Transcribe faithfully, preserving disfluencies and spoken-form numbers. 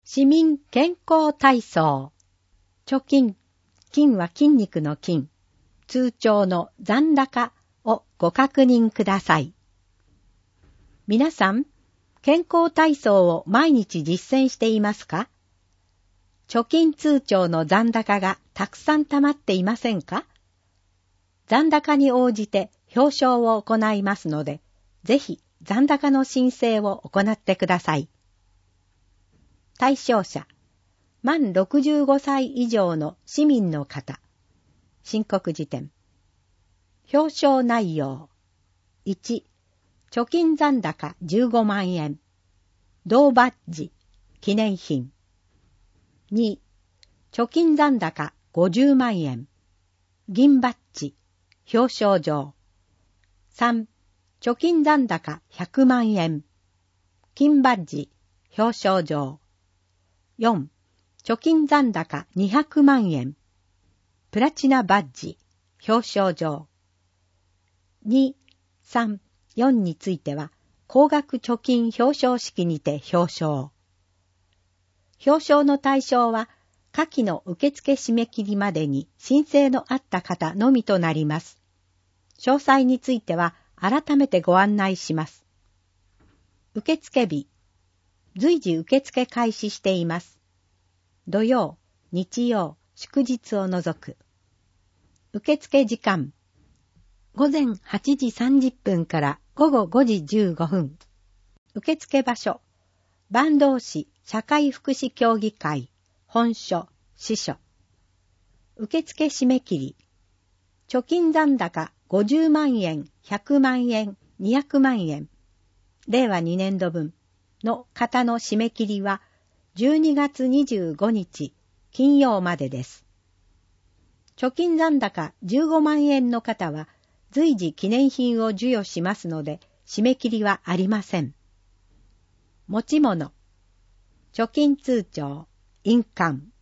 市民健康体操。貯金、金は筋肉の金、通帳の残高をご確認ください。皆さん、健康体操を毎日実践していますか？貯金通帳の残高がたくさん溜まっていませんか？残高に応じて表彰を行いますので、ぜひ残高の申請を行ってください。対象者、満ろくじゅうごさい以上の市民の方。申告時点。表彰内容。いち、貯金残高じゅうごまんえん。銅バッジ、記念品。に、貯金残高ごじゅうまんえん。銀バッジ、表彰状。さん、貯金残高ひゃくまんえん。金バッジ、表彰状。よん、貯金残高にひゃくまんえん。プラチナバッジ、表彰状。に、さん、よんについては、高額貯金表彰式にて表彰。表彰の対象は、下記の受付締め切りまでに申請のあった方のみとなります。詳細については、改めてご案内します。受付日。随時受付開始しています。土曜、日曜、祝日を除く。受付時間。午前はちじさんじゅっぷんから午後ごじじゅうごふん。受付場所。坂東市社会福祉協議会、本所、支所。受付締め切り。貯金残高ごじゅうまんえん、ひゃくまんえん、にひゃくまんえん。れいわにねんどぶんの方の締め切りはじゅうにがつにじゅうごにち金曜までです。貯金残高じゅうごまんえんの方は随時記念品を授与しますので締め切りはありません。持ち物、貯金通帳、印鑑。